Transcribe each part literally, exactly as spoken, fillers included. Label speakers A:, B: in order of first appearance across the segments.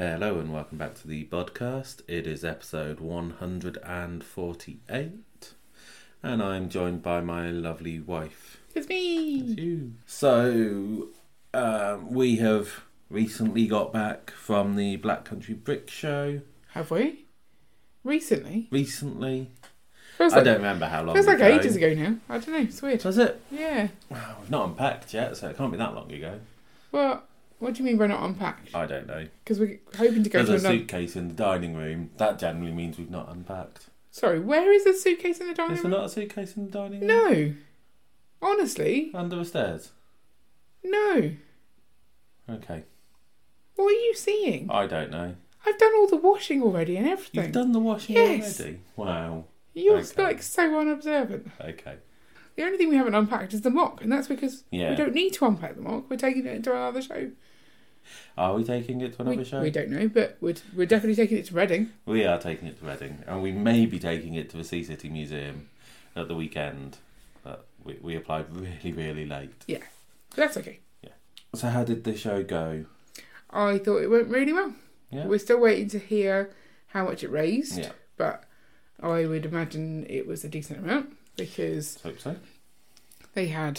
A: Hello and welcome back to the podcast. It is episode one hundred forty-eight and I'm joined by my lovely wife.
B: It's me!
A: It's you. So, um, we have recently got back from the Black Country Brick Show.
B: Have we? Recently?
A: Recently.
B: Feels
A: I
B: like,
A: don't remember how long
B: Feels
A: ago.
B: like ages ago now. I don't know, it's weird.
A: Was it?
B: Yeah.
A: Well, we've not unpacked yet, so it can't be that long ago.
B: Well, what do you mean by not unpacked?
A: I don't know.
B: Because we're hoping to go
A: There's
B: to
A: a
B: another...
A: suitcase in the dining room. That generally means we've not unpacked.
B: Sorry, where is the suitcase in the dining
A: Is
B: room?
A: there not a suitcase in the dining room?
B: No. Honestly,
A: Under the stairs?
B: no.
A: Okay.
B: What are you seeing?
A: I don't know.
B: I've done all the washing already and everything.
A: You've done the washing
B: Yes.
A: already? Wow.
B: You're
A: Okay.
B: like so unobservant.
A: Okay.
B: The only thing we haven't unpacked is the mock, and that's because
A: Yeah.
B: we don't need to unpack the mock. We're taking it into another show.
A: Are we taking it to another
B: we,
A: show?
B: we don't know, but we're, we're definitely taking it to Reading.
A: We are taking it to Reading, and we may be taking it to the Sea City Museum at the weekend. But we, we applied really, really late.
B: Yeah, but that's okay.
A: Yeah. So how did the show go?
B: I thought it went really well.
A: Yeah.
B: We're still waiting to hear how much it raised,
A: Yeah.
B: but I would imagine it was a decent amount because
A: Hope so.
B: they had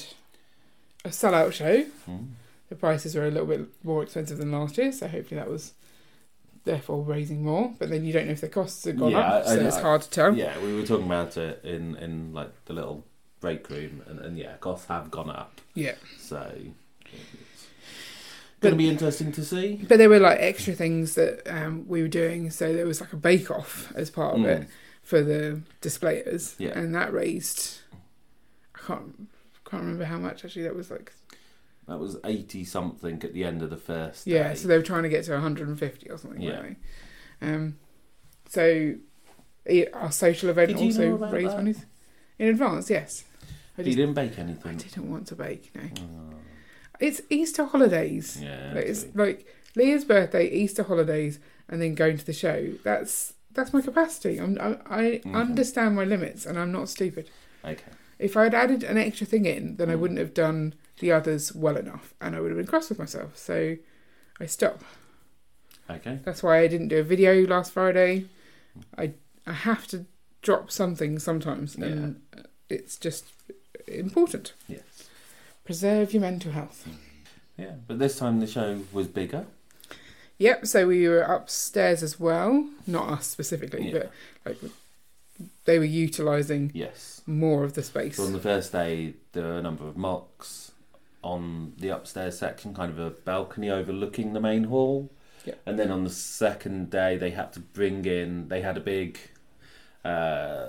B: a sellout show.
A: Mm.
B: The prices were a little bit more expensive than last year, so hopefully that was therefore raising more. But then you don't know if the costs have gone
A: Yeah,
B: up,
A: I-
B: so
A: I-
B: it's
A: I-
B: hard to tell.
A: Yeah, we were talking about it in, in like the little break room, and, and yeah, costs have gone up.
B: Yeah.
A: So it's
B: But-
A: going to be interesting to see.
B: But there were like extra things that um, we were doing. So there was like a bake off as part of
A: Mm.
B: it for the displayers,
A: Yeah.
B: and that raised. I can't can't remember how much actually. That was like
A: That was eighty something at the end of the first day.
B: yeah. So they were trying to get to one hundred fifty or something.
A: Yeah.
B: Weren't they? Um. So i- our social event
A: Did you
B: also
A: know about
B: raised
A: that?
B: money in advance. Yes. I
A: You
B: just
A: didn't bake
B: I
A: anything.
B: didn't want to bake. No.
A: Oh,
B: It's Easter holidays.
A: yeah.
B: Like, it's
A: true.
B: like Leah's birthday, Easter holidays, and then going to the show. That's that's my capacity. I'm, I I
A: Mhm.
B: understand my limits, and I'm not stupid.
A: Okay.
B: If I'd added an extra thing in, then I
A: Mm.
B: wouldn't have done the others well enough, and I would have been cross with myself. So I stopped.
A: Okay.
B: That's why I didn't do a video last Friday. I I have to drop something sometimes, and it's just important.
A: Yes.
B: Preserve your mental health.
A: Yeah, but this time the show was bigger.
B: Yep, so we were upstairs as well. Not us specifically,
A: Yeah.
B: but like they were utilising
A: Yes.
B: more of the space.
A: So on the first day, there were a number of mocks on the upstairs section, kind of a balcony overlooking the main hall.
B: Yeah.
A: And then on the second day, they had to bring in. They had a big uh,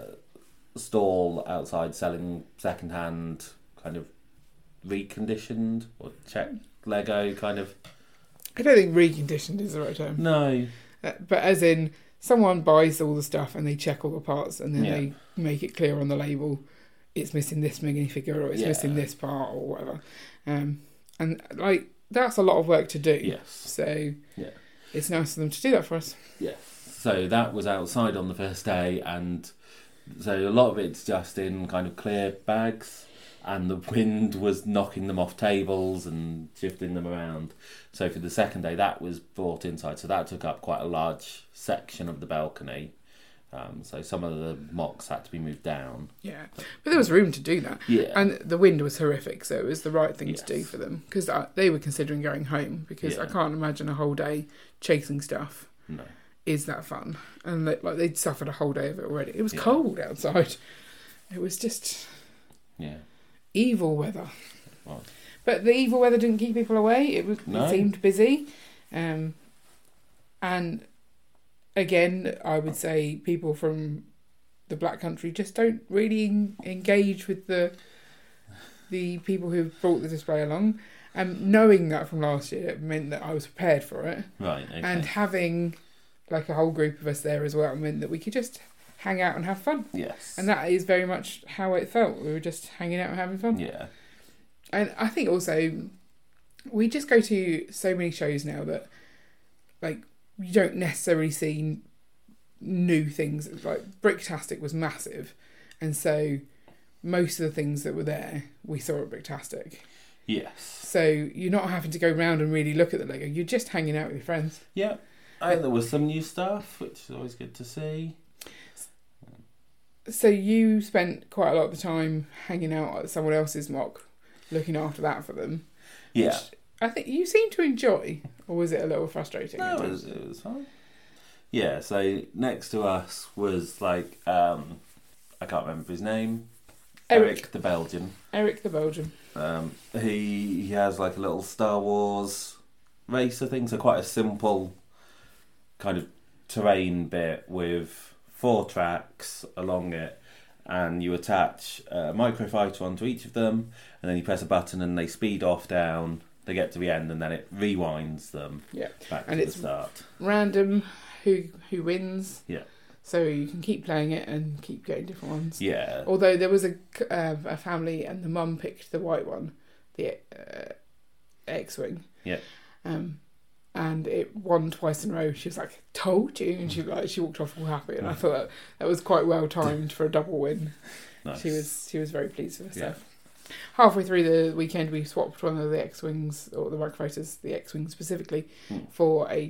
A: stall outside selling second-hand, kind of reconditioned or checked Lego kind of.
B: I don't think reconditioned is the right term.
A: No.
B: Uh, but as in, someone buys all the stuff and they check all the parts and then
A: Yeah.
B: they make it clear on the label it's missing this minifigure or it's
A: Yeah.
B: missing this part or whatever. Um, and like that's a lot of work to do.
A: Yes.
B: So
A: Yeah.
B: it's nice of them to do that for us.
A: Yes. So that was outside on the first day, and so a lot of it's just in kind of clear bags, and the wind was knocking them off tables and shifting them around. So for the second day, that was brought inside. So that took up quite a large section of the balcony. Um, so some of the mocks had to be moved down.
B: Yeah. But there was room to do that.
A: Yeah.
B: And the wind was horrific, so it was the right thing
A: Yes.
B: to do for them. Because they were considering going home, because I
A: Yeah.
B: can't imagine a whole day chasing stuff
A: No.
B: is that fun. And they, like they'd suffered a whole day of it already. It was
A: Yeah.
B: cold outside. It was just
A: Yeah.
B: evil weather.
A: Right.
B: But the evil weather didn't keep people away. It, was,
A: No.
B: it seemed busy. Um, and again, I would say people from the Black Country just don't really en- engage with the the people who brought the display along. And knowing that from last year meant that I was prepared for it.
A: Right. Okay.
B: And having like a whole group of us there as well meant that we could just hang out and have fun.
A: yes.
B: And that is very much how it felt. We were just hanging out and having fun.
A: Yeah.
B: And I think also we just go to so many shows now that like you don't necessarily see new things. Like Bricktastic was massive, and so most of the things that were there we saw at Bricktastic.
A: Yes.
B: So you're not having to go round and really look at the Lego. You're just hanging out with your friends.
A: Yeah. I think there was some new stuff, which is always good to see.
B: So you spent quite a lot of the time hanging out at someone else's mock, looking after that for them.
A: Yeah.
B: Which I think you seem to enjoy, or was it a little frustrating?
A: No, it was, it was fine. Yeah, so next to us was like, um, I can't remember his name.
B: Eric.
A: Eric the Belgian.
B: Eric the Belgian.
A: Um, he, he has like a little Star Wars racer thing, so quite a simple kind of terrain bit with four tracks along it, and you attach a microfighter onto each of them, and then you press a button and they speed off down, they get to the end, and then it rewinds them
B: Yeah.
A: back
B: And
A: to
B: it's
A: the start.
B: Random who who wins.
A: Yeah.
B: So you can keep playing it and keep getting different ones.
A: Yeah.
B: Although there was a, uh, a family and the mum picked the white one, the uh, X-Wing.
A: Yeah.
B: Um, and it won twice in a row. She was like, "Told you," and she like she walked off all happy. And I thought that, that was quite well timed for a double win.
A: Nice.
B: She was she was very pleased with herself. Yeah. Halfway through the weekend, we swapped one of the X-Wings, or the microfighters, the X-Wing specifically,
A: mm.
B: for a.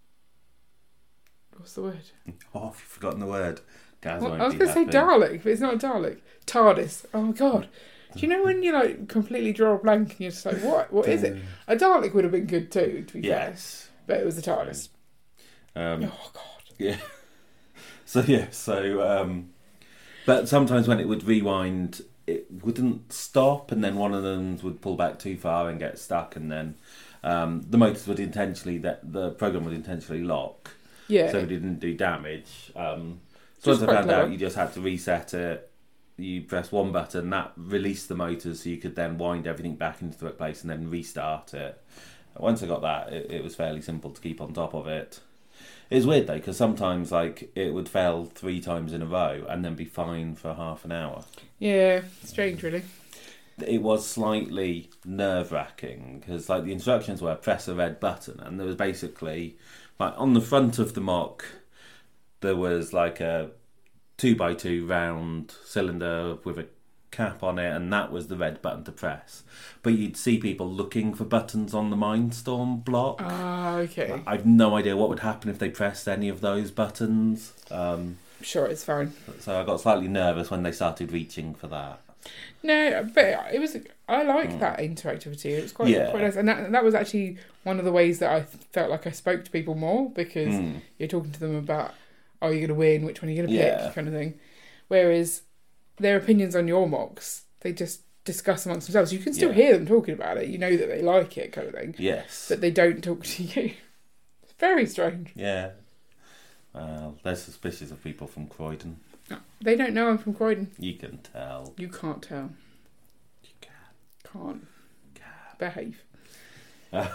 B: What's the word?
A: Oh, I've forgotten the word. Gaz
B: Well,
A: won't
B: I was
A: be
B: going to say
A: happy.
B: Dalek, but it's not a Dalek. TARDIS. Oh my god. Do you know when you like completely draw a blank and you're just like, what? What is it? A Dalek would have been good too, to be
A: Yes.
B: fair. But it was a TARDIS.
A: Um,
B: Oh god.
A: Yeah. So yeah, so um, but sometimes when it would rewind, it wouldn't stop, and then one of them would pull back too far and get stuck, and then um, the motors would intentionally that the program would intentionally lock,
B: Yeah.
A: so it didn't do damage. Um, so once
B: Just
A: I
B: quite
A: found
B: clever.
A: out, you just had to reset it. You press one button, that released the motors, so you could then wind everything back into the right place and then restart it. Once I got that, it, it was fairly simple to keep on top of it. It was weird though, because sometimes like it would fail three times in a row and then be fine for half an hour.
B: Yeah. Strange, really.
A: It was slightly nerve wracking because like the instructions were press a red button, and there was basically like on the front of the mock there was like a two by two round cylinder with a cap on it, and that was the red button to press. But you'd see people looking for buttons on the Mindstorm block.
B: Ah, okay.
A: I've no idea what would happen if they pressed any of those buttons. Um,
B: I'm sure it's fine.
A: so I got slightly nervous when they started reaching for that.
B: No, but it was. I like mm. that interactivity. It was quite,
A: Yeah.
B: quite nice, and that that was actually one of the ways that I felt like I spoke to people more, because
A: Mm.
B: you're talking to them about, are you going to win? Which one are you going to
A: Yeah.
B: pick? Kind of thing. Whereas their opinions on your mocks, they just discuss amongst themselves. You can still
A: Yeah.
B: hear them talking about it. You know that they like it, kind of thing.
A: Yes.
B: But they don't talk to you. It's very strange.
A: Yeah. Well, they're suspicious of people from Croydon.
B: No, they don't know I'm from Croydon.
A: You can tell.
B: You can't tell.
A: You can.
B: Can't.
A: Can.
B: Behave.
A: Uh,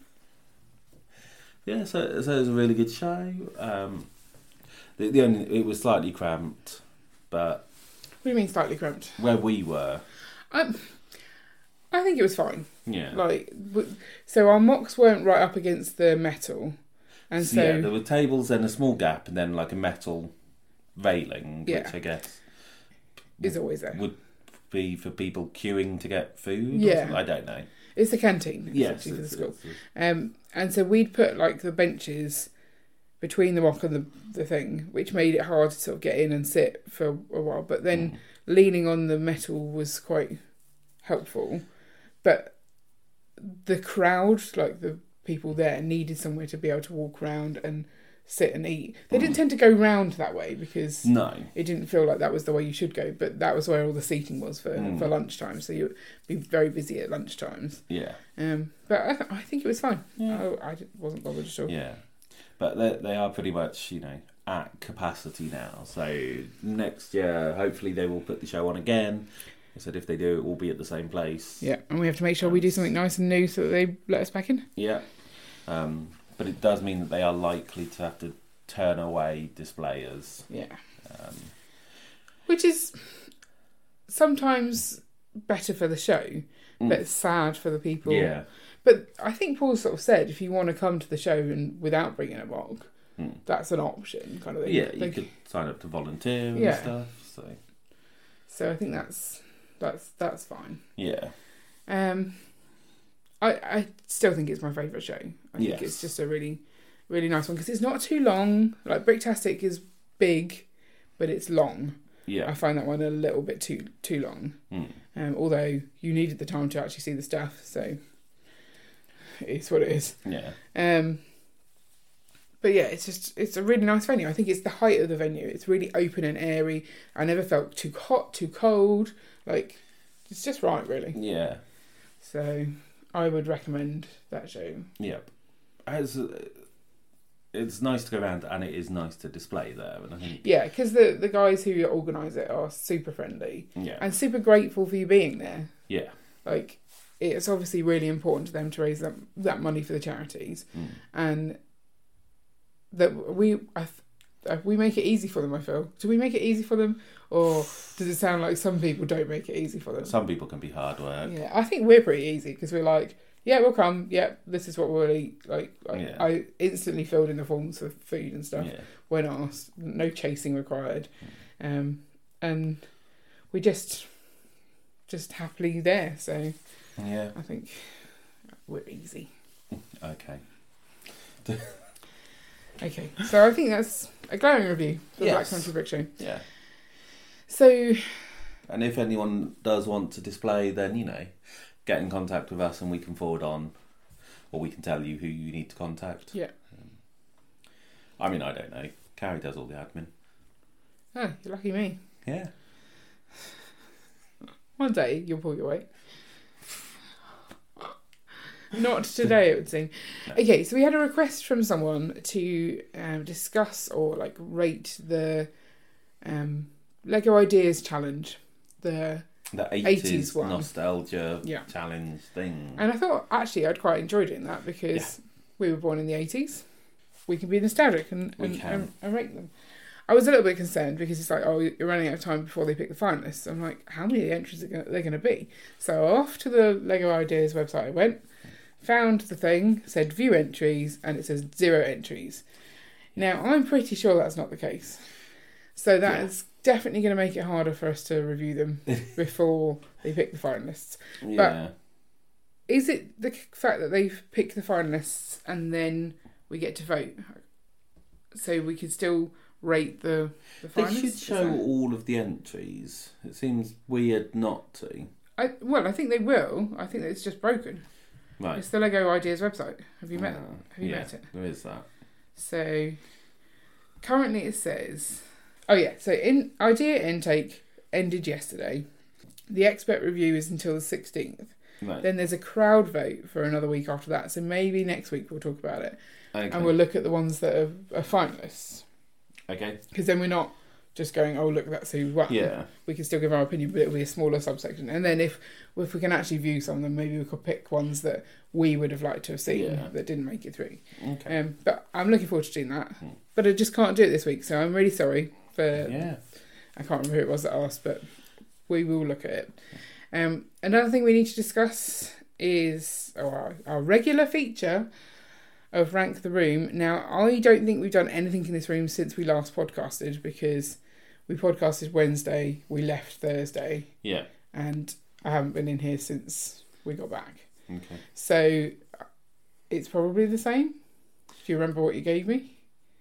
A: yeah, so, so it was a really good show. Um, the, the only it was slightly cramped, but
B: What do you mean slightly cramped?
A: where we were,
B: Um, I think it was fine.
A: yeah,
B: Like, w- so our mocks weren't right up against the metal, and so,
A: yeah, there were tables and a small gap, and then like a metal railing,
B: Yeah.
A: which I guess
B: is always there.
A: would be for people queuing to get food. or
B: Yeah.
A: something. I don't know.
B: It's the canteen,
A: Yes,
B: essentially, for the
A: it's-
B: school.
A: it's-
B: Um, and so we'd put like the benches between the mock and the the thing, which made it hard to sort of get in and sit for a while. But then
A: Mm.
B: leaning on the metal was quite helpful. But the crowd, like the people there, needed somewhere to be able to walk around and sit and eat. They didn't tend to go round that way because
A: No.
B: it didn't feel like that was the way you should go. But that was where all the seating was for,
A: Mm.
B: for lunchtime. So you'd be very busy at lunchtimes.
A: Yeah.
B: Um, but I, th- I think it was fine.
A: Yeah.
B: I, I di- wasn't bothered at all.
A: Yeah, but they they are pretty much, you know, at capacity now. So next year, hopefully, they will put the show on again. I said if they do, it will be at the same place.
B: Yeah, and we have to make sure we do something nice and new so that they let us back in.
A: Yeah, um, but it does mean that they are likely to have to turn away displayers.
B: Yeah.
A: Um,
B: Which is sometimes better for the show,
A: Mm.
B: but it's sad for the people.
A: yeah,
B: But I think Paul sort of said if you want to come to the show and without bringing a mock,
A: Mm.
B: that's an option, kind of thing.
A: yeah, you
B: Like,
A: could sign up to volunteer and
B: Yeah.
A: stuff. So
B: so I think that's that's that's fine.
A: yeah,
B: Um, I I still think it's my favourite show. I think
A: Yes.
B: it's just a really really nice one because it's not too long. Like Bricktastic is big, but it's long.
A: Yeah.
B: I find that one a little bit too too long.
A: Mm.
B: Um, although you needed the time to actually see the stuff, so it's what it is.
A: Yeah.
B: Um, but yeah, it's just it's a really nice venue. I think it's the height of the venue. It's really open and airy. I never felt too hot, too cold. Like it's just right, really.
A: Yeah.
B: So I would recommend that show.
A: Yeah. As uh, it's nice to go around, and it is nice to display there. And I think
B: Yeah, because the the guys who organise it are super friendly
A: yeah,
B: and super grateful for you being there.
A: yeah,
B: Like it's obviously really important to them to raise that that money for the charities,
A: mm.
B: and that we I, we make it easy for them. I feel. Do we make it easy for them, or does it sound like some people don't make it easy for them?
A: Some people can be hard work.
B: Yeah, I think we're pretty easy because we're like, yeah, we'll come. Yeah, this is what we'll eat. Like, like
A: Yeah.
B: I instantly filled in the forms for food and stuff
A: Yeah.
B: when asked. No chasing required, um, and we just just happily there. So
A: Yeah.
B: I think we're easy.
A: Okay.
B: Okay, so I think that's a glowing review for the Black
A: Yes.
B: Country Brick Show.
A: Yeah.
B: So,
A: And if anyone does want to display, then you know, get in contact with us, and we can forward on, or we can tell you who you need to contact.
B: yeah.
A: Um, I mean, I don't know. Carrie does all the admin.
B: Oh, you're lucky me.
A: Yeah.
B: One day you'll pull your weight. Not today, it would seem.
A: No.
B: Okay, so we had a request from someone to um, discuss or like rate the um, Lego Ideas Challenge. The
A: The
B: eighties
A: eighties
B: one.
A: nostalgia
B: Yeah.
A: challenge thing.
B: and I thought actually I'd quite enjoy doing that because we were born in the eighties. We can be nostalgic and
A: We
B: and,
A: can.
B: and, and rate them. I was a little bit concerned because it's like, oh, you're running out of time before they pick the finalists. I'm like, how many entries are gonna, they're going to be? So off to the Lego Ideas website I went, found the thing, said view entries, and it says zero entries. Now, I'm pretty sure that's not the case. So that
A: Yeah.
B: is definitely going to make it harder for us to review them before they pick the finalists.
A: Yeah.
B: Is it the fact that they've picked the finalists and then we get to vote? So we could still rate the, the
A: They
B: finalists?
A: should
B: Is
A: show
B: that-
A: all of the entries. It seems weird not to.
B: I, well, I think they will. I think that it's just broken.
A: Right.
B: It's the Lego Ideas website. Have you met
A: Uh,
B: Have you
A: yeah,
B: met it?
A: there is that.
B: So currently it says, oh yeah, so in idea intake ended yesterday. The expert review is until the sixteenth.
A: Right.
B: Then there's a crowd vote for another week after that. So maybe next week we'll talk about it.
A: Okay.
B: And we'll look at the ones that are, are finalists.
A: Okay.
B: Because then we're not just going, oh, look, that's who won.
A: Yeah.
B: We can still give our opinion, but it'll be a smaller subsection. And then if if we can actually view some of them, maybe we could pick ones that we would have liked to have seen
A: Yeah.
B: that didn't make it through.
A: Okay.
B: Um, but I'm looking forward to doing that.
A: Hmm.
B: But I just can't do it this week, so I'm really sorry for...
A: Yeah.
B: I can't remember who it was that asked, but we will look at it. Um, another thing we need to discuss is oh, our, our regular feature of Rank the Room. Now, I don't think we've done anything in this room since we last podcasted because we podcasted Wednesday, we left Thursday,
A: Yeah.
B: and I haven't been in here since we got back.
A: Okay.
B: So it's probably the same. Do you remember what you gave me?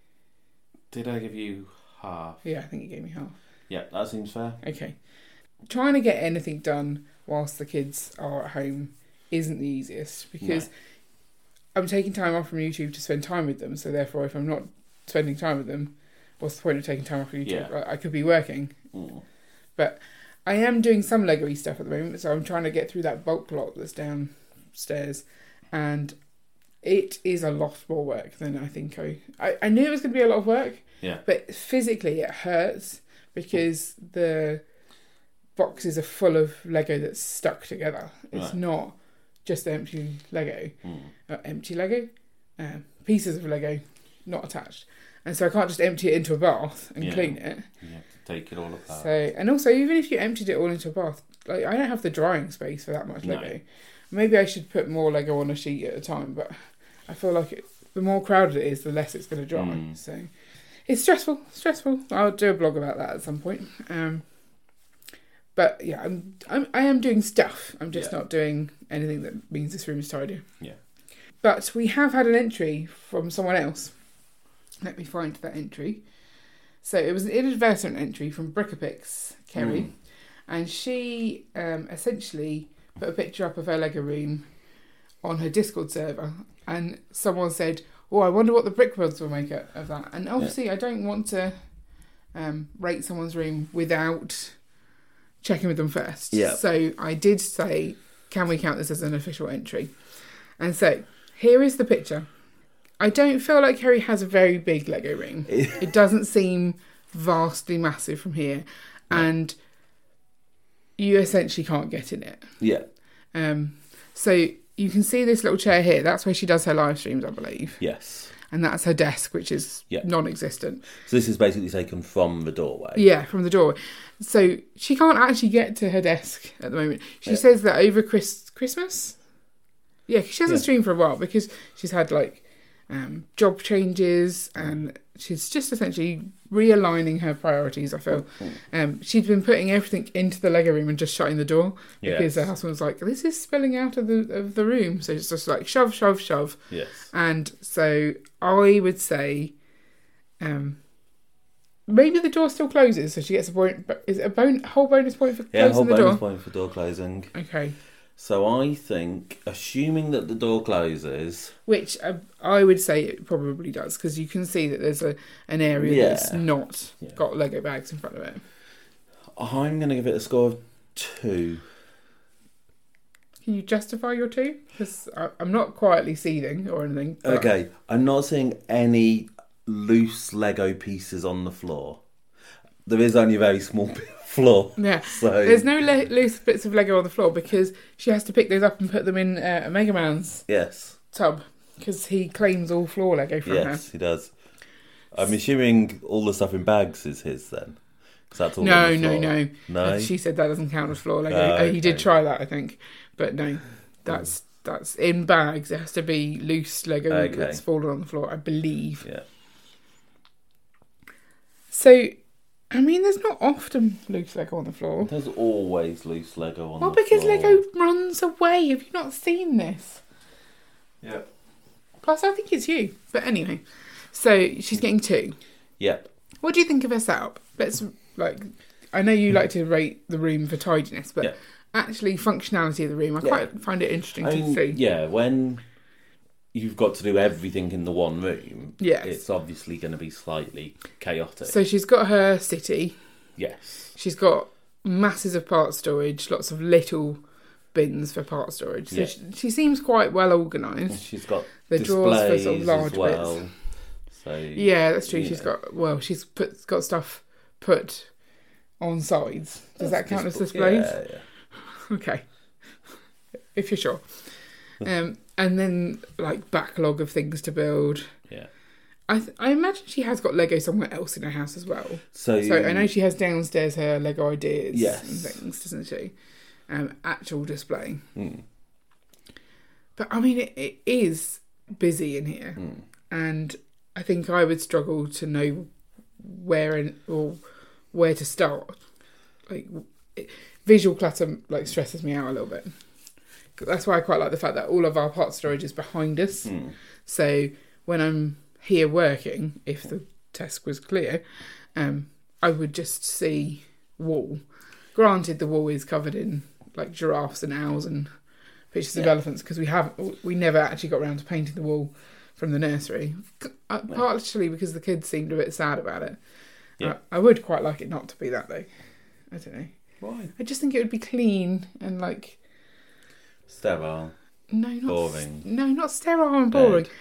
A: Did I give you half?
B: Yeah, I think you gave me half.
A: Yeah, that seems fair.
B: Okay. Trying to get anything done whilst the kids are at home isn't the easiest because
A: No.
B: I'm taking time off from YouTube to spend time with them. So therefore, if I'm not spending time with them, what's the point of taking time off from YouTube?
A: Yeah.
B: I, I could be working.
A: Mm.
B: But I am doing some Lego-y stuff at the moment. So I'm trying to get through that bulk plot that's downstairs. And it is a lot more work than I think I... I, I knew it was going to be a lot of work.
A: Yeah.
B: But physically it hurts because the boxes are full of Lego that's stuck together. It's
A: Right.
B: not just empty Lego.
A: Mm.
B: Uh, empty Lego? Um, pieces of Lego not attached. And so I can't just empty it into a bath and
A: Yeah.
B: clean it.
A: You have to take it all apart.
B: So and also even if you emptied it all into a bath, like I don't have the drying space for that much
A: No.
B: Lego. Maybe I should put more Lego on a sheet at a time, but I feel like it, the more crowded it is, the less it's going to dry.
A: Mm.
B: So it's stressful, stressful. I'll do a blog about that at some point. Um, but yeah, I'm, I'm I am doing stuff. I'm just
A: Yeah.
B: not doing anything that means this room is tidy.
A: Yeah.
B: But we have had an entry from someone else Let me find that entry. So it was an inadvertent entry from Brickapix, Kerry, mm. and she um, essentially put a picture up of her Lego room on her Discord server, and someone said, "Oh, I wonder what the Brickbuilds will make of that." And obviously, yeah. I don't want to um, rate someone's room without checking with them first.
A: Yeah.
B: So I did say, "Can we count this as an official entry?" And so here is the picture. I don't feel like Kerry has a very big Lego room. It doesn't seem vastly massive from here. Yeah. And you essentially can't get in it.
A: Yeah.
B: Um. So you can see this little chair here. That's where she does her live streams, I believe.
A: Yes.
B: And that's her desk, which is
A: yeah.
B: non-existent.
A: So this is basically taken from the doorway.
B: Yeah, from the doorway. So she can't actually get to her desk at the moment. She yeah. says that over Chris- Christmas... Yeah, she hasn't yeah. streamed for a while because she's had, like, um, job changes and she's just essentially realigning her priorities, I feel. Um, she'd been putting everything into the Lego room and just shutting the door because yes. her husband was like, this is spilling out of the of the room. So it's just like shove, shove, shove.
A: Yes.
B: And so I would say um, maybe the door still closes, so she gets a point. But is it a bon- whole bonus point for
A: yeah,
B: closing
A: whole
B: the door?
A: Yeah, whole bonus point for door closing.
B: Okay.
A: So I think, assuming that the door closes...
B: Which uh, I would say it probably does, because you can see that there's a an area
A: yeah.
B: that's not
A: yeah.
B: got Lego bags in front of it.
A: I'm going to give it a score of two.
B: Can you justify your two? Because I'm not quietly seething or anything. But...
A: Okay, I'm not seeing any loose Lego pieces on the floor. There is only a very small bit of floor.
B: Yeah,
A: so...
B: there's no le- loose bits of Lego on the floor because she has to pick those up and put them in uh, a Mega Man's
A: yes.
B: tub because he claims all floor Lego from
A: yes,
B: her.
A: Yes, he does. I'm assuming all the stuff in bags is his then. That's all
B: no,
A: on the
B: no,
A: floor.
B: no,
A: no.
B: Uh, she said that doesn't count as floor Lego.
A: Oh, okay.
B: uh, he did try that, I think, but no, that's mm. that's in bags. It has to be loose Lego
A: okay.
B: that's fallen on the floor, I believe.
A: Yeah.
B: So, I mean, there's not often loose Lego on the floor.
A: There's always loose Lego on
B: well,
A: the floor.
B: Well, because Lego runs away. Have you not seen this?
A: Yeah.
B: Plus, I think it's you. But anyway, so she's getting two.
A: Yep.
B: What do you think of her setup? Let's, like, I know you like to rate the room for tidiness, but yep. actually functionality of the room, I yeah. quite find it interesting
A: I
B: to
A: mean,
B: see.
A: Yeah, when you've got to do everything in the one room,
B: yes.
A: it's obviously going to be slightly chaotic.
B: So she's got her city.
A: Yes.
B: She's got masses of part storage, lots of little bins for part storage. So yeah. she, she seems quite well organised.
A: She's got
B: the drawers for sort of large
A: as well.
B: bits.
A: So,
B: yeah, that's true.
A: Yeah.
B: She's got well, she's put got stuff put on sides. Does
A: that's
B: that count
A: dis-
B: as displays?
A: Yeah, yeah.
B: Okay, if you're sure. Um, and then like backlog of things to build.
A: Yeah.
B: I th- I imagine she has got Lego somewhere else in her house as well.
A: So,
B: so I know she has downstairs her Lego ideas
A: yes.
B: and things, doesn't she? Um, actual display.
A: Mm.
B: But I mean, it, it is busy in here,
A: mm.
B: and I think I would struggle to know where in, or where to start. Like it, visual clutter, like stresses me out a little bit. That's why I quite like the fact that all of our part storage is behind us.
A: Mm.
B: So when I'm here working, if the desk was clear, um, I would just see wall. Granted, the wall is covered in like giraffes and owls and pictures yeah. of elephants because we have we never actually got around to painting the wall from the nursery. Uh, partially because the kids seemed a bit sad about it.
A: Yeah.
B: I, I would quite like it not to be that though. I don't know.
A: Why?
B: I just think it would be clean and like
A: sterile.
B: No, not
A: boring.
B: No, not sterile and boring.
A: Dead.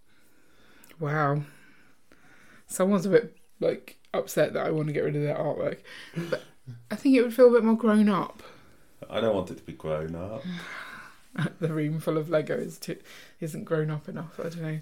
B: Wow. Someone's a bit like upset that I want to get rid of their artwork, but I think it would feel a bit more grown up.
A: I don't want it to be grown up.
B: The room full of Lego is too, isn't grown up enough. I don't know.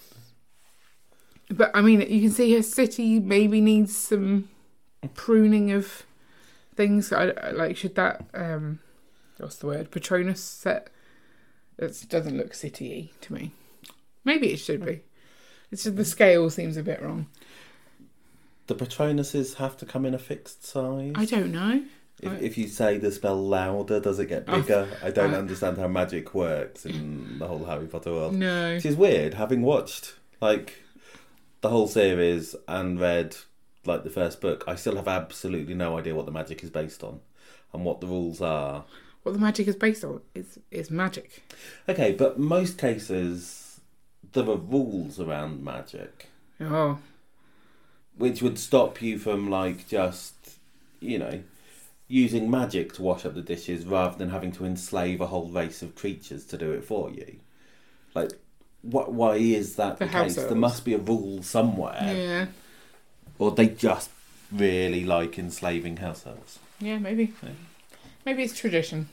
B: But I mean, you can see her city maybe needs some pruning of things. I, I like should that um, what's the word? Patronus set. It doesn't look city-y to me. Maybe it should be. It's just the scale seems a bit wrong.
A: The Patronuses have to come in a fixed size?
B: I don't know.
A: If,
B: I...
A: if you say the spell louder, does it get bigger? Oh, I don't
B: uh,
A: understand how magic works in the whole Harry Potter world.
B: No.
A: Which is weird, having watched, like, the whole series and read like the first book, I still have absolutely no idea what the magic is based on and what the rules are.
B: What the magic is based on is is magic.
A: Okay, but most cases there are rules around magic.
B: Oh.
A: Which would stop you from like just, you know, using magic to wash up the dishes rather than having to enslave a whole race of creatures to do it for you. Like, what? Why is that the,
B: The
A: case?
B: house elves.
A: There must be a rule somewhere.
B: Yeah.
A: Or they just really like enslaving house elves.
B: Yeah, maybe.
A: Yeah.
B: Maybe it's tradition.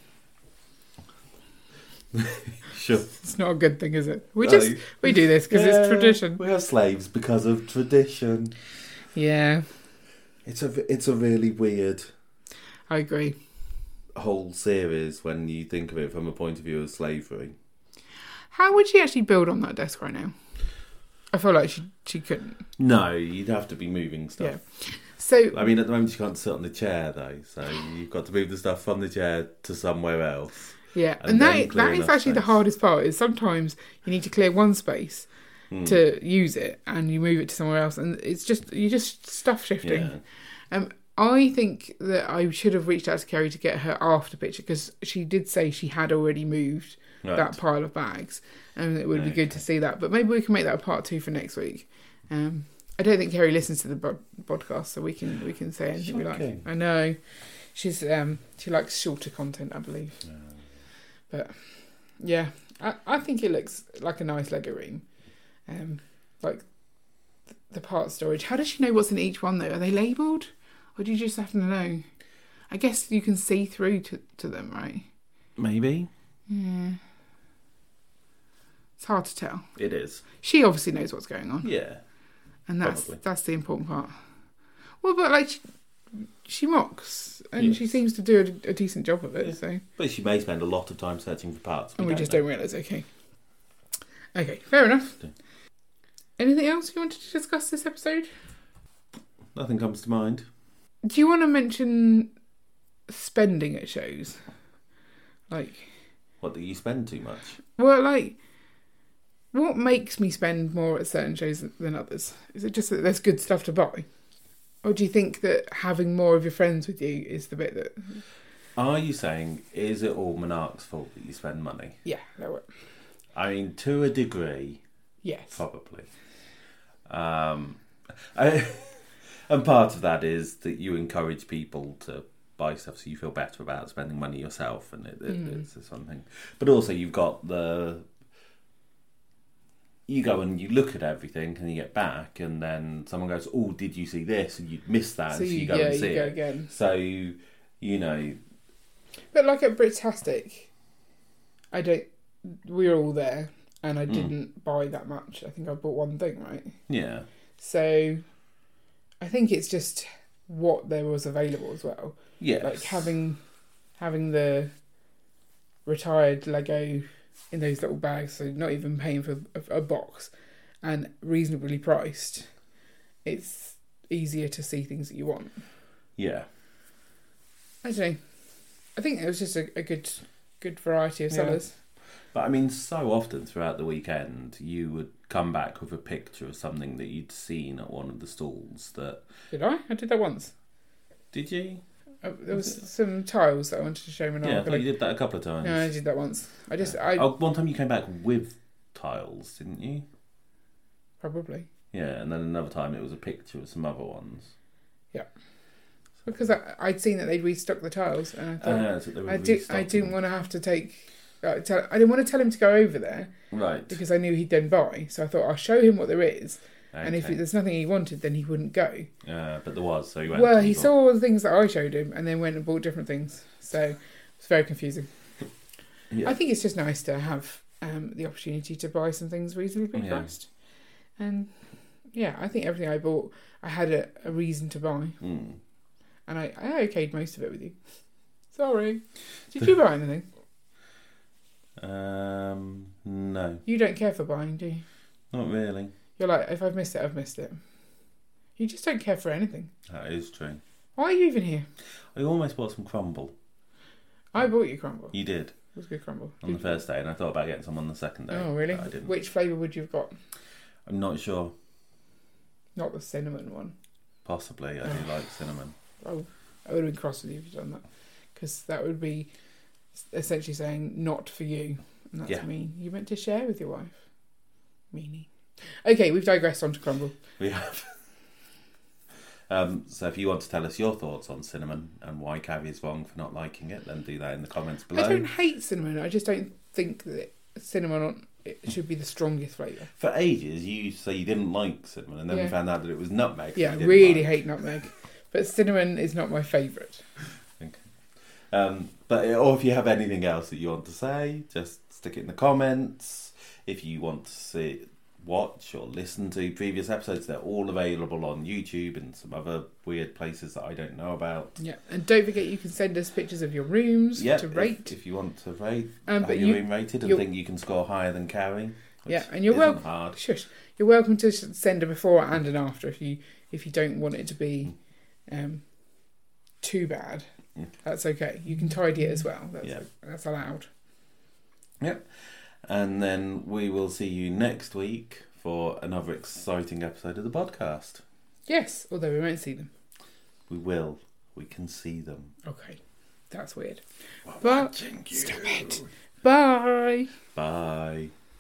A: Sure.
B: It's not a good thing, is it? We
A: No.
B: just we do this because
A: Yeah,
B: it's tradition.
A: We have slaves because of tradition.
B: Yeah,
A: It's a it's a really weird
B: I agree.
A: whole series when you think of it from a point of view of slavery.
B: How would she actually build on that desk right now? I feel like she she couldn't.
A: No, you'd have to be moving stuff.
B: Yeah. So
A: I mean, at the moment you can't sit on the chair though, so you've got to move the stuff from the chair to somewhere else.
B: yeah,
A: and
B: and,
A: then
B: that
A: clear
B: that is
A: enough
B: actually the
A: space.
B: hardest part. Is sometimes you need to clear one space
A: Hmm.
B: to use it, and you move it to somewhere else, and it's just you just stuff shifting.
A: Yeah.
B: Um, I think that I should have reached out to Kerry to get her after picture because she did say she had already moved
A: Right.
B: that pile of bags, and it would be good to see that. But maybe we can make that a part two for next week. Um, I don't think Kerry listens to the bo- podcast, so we can we can say anything we like.
A: Shocking.
B: I know she's um she likes shorter content, I believe.
A: Yeah.
B: But yeah, I I think it looks like a nice Lego room. Um, like th- the part storage. How does she know what's in each one though? Are they labelled, or do you just have to know? I guess you can see through to to them, right?
A: Maybe.
B: Yeah. It's hard to tell.
A: It is.
B: She obviously knows what's going on,
A: Yeah.
B: and that's
A: Probably.
B: that's the important part. Well, but like she, she mocks, and
A: Yes.
B: she seems to do a, a decent job of it.
A: Yeah.
B: So,
A: But she may spend a lot of time searching for parts.
B: and we
A: don't
B: just
A: know.
B: don't realise. Okay. Okay, fair enough.
A: Okay.
B: Anything else you wanted to discuss this episode?
A: Nothing comes to mind.
B: Do you want to mention spending at shows? Like,
A: What, that you spend too much?
B: well, like, what makes me spend more at certain shows than others? Is it just that there's good stuff to buy? Or do you think that having more of your friends with you is the bit that...
A: Are you saying, is it all Monarch's fault that you spend money?
B: Yeah, that works.
A: I mean, to a degree,
B: Yes.
A: probably. Um, I, and part of that is that you encourage people to buy stuff so you feel better about spending money yourself, and it, it,
B: Mm.
A: it's something. But also, you've got the. You go and you look at everything, and you get back, and then someone goes, "Oh, did you see this?" And you miss that,
B: So
A: so
B: you,
A: you go
B: yeah,
A: and see
B: you go
A: it.
B: again.
A: So you know,
B: But like at Britastic, I don't... We were all there, and
A: Hmm.
B: I didn't buy that much. I think I bought one thing, right?
A: yeah,
B: So I think it's just what there was available as well.
A: yeah,
B: Like having having the retired Lego in those little bags, so not even paying for a, a box, and reasonably priced, it's easier to see things that you want.
A: yeah.
B: I don't know. I think it was just a, a good good variety of
A: Yeah.
B: sellers.
A: But I mean, so often throughout the weekend, you would come back with a picture of something that you'd seen at one of the stalls. That
B: Did I? I did that once.
A: did you?
B: Uh, there was some tiles that I wanted to show Manal.
A: Yeah, I
B: but
A: thought
B: I-
A: you did that a couple of times.
B: No, I did that once. I just,
A: Yeah.
B: I
A: Oh, one time you came back with tiles, didn't you?
B: probably
A: Yeah, and then another time it was a picture of some other ones.
B: because I, I'd seen that they'd restocked the tiles, and I thought
A: Ah, so they were
B: I did. I
A: restocking.
B: didn't want to have to take. Uh, tell, I didn't want to tell him to go over there
A: Right.
B: because I knew he'd then buy. So I thought I'll show him what there is,
A: Okay.
B: and if there's nothing he wanted, then he wouldn't go.
A: Uh, but there was, so he went.
B: Well,
A: and
B: he
A: bought-
B: saw all the things that I showed him, and then went and bought different things. So it's very confusing.
A: Yeah.
B: I think it's just nice to have um, the opportunity to buy some things reasonably
A: Yeah.
B: priced, and yeah, I think everything I bought, I had a, a reason to buy.
A: Mm.
B: And I, I okayed most of it with you. Sorry. Did you buy anything?
A: Um, no,
B: You don't care for buying, do you?
A: not really.
B: You're like, if I've missed it, I've missed it. You just don't care for anything.
A: That is true.
B: Why are you even here?
A: I almost bought some crumble.
B: I bought you crumble. It
A: You did
B: was good crumble.
A: on the
B: Did-
A: first day, and I thought about getting some on the second day.
B: Oh, really?
A: but I didn't.
B: Which flavour would you have got?
A: I'm not sure.
B: Not the cinnamon one.
A: Possibly, I do like cinnamon.
B: Oh, I would have been cross with you if you'd done that. Because that would be essentially saying, not for you. And that's
A: Yeah.
B: mean. You meant to share with your wife. Meanie. Okay, we've digressed on to crumble.
A: We have. um, so if you want to tell us your thoughts on cinnamon and why Cavi is wrong for not liking it, then do that in the comments below.
B: I don't hate cinnamon. I just don't think that cinnamon on it should be the strongest flavour.
A: For ages, you say you didn't like cinnamon, and then
B: Yeah.
A: we found out that it was nutmeg.
B: Yeah, I
A: you didn't
B: really
A: like.
B: hate nutmeg. But cinnamon is not my favourite.
A: Okay. Um, but or if you have anything else that you want to say, just stick it in the comments. If you want to see, watch or listen to previous episodes, they're all available on YouTube and some other weird places that I don't know about.
B: Yeah, and don't forget you can send us pictures of your rooms
A: Yeah,
B: to rate.
A: If, if you want to rate,
B: Um,
A: have
B: but
A: your
B: you-
A: room rated and
B: you're-
A: think you can score higher than Carrie. which
B: Yeah, and you're
A: isn't
B: welcome.
A: hard.
B: Shush. You're welcome to s- send a before and an after if you if you don't want it to be um, too bad.
A: Mm.
B: That's okay. You can tidy it as well. That's
A: Yeah.
B: that's allowed.
A: Yep. And then we will see you next week for another exciting episode of the podcast.
B: Yes, although we won't see them.
A: We will. We can see them.
B: Okay, that's weird.
A: We're
B: But-
A: watching you.
B: Stop it. Bye.
A: Bye.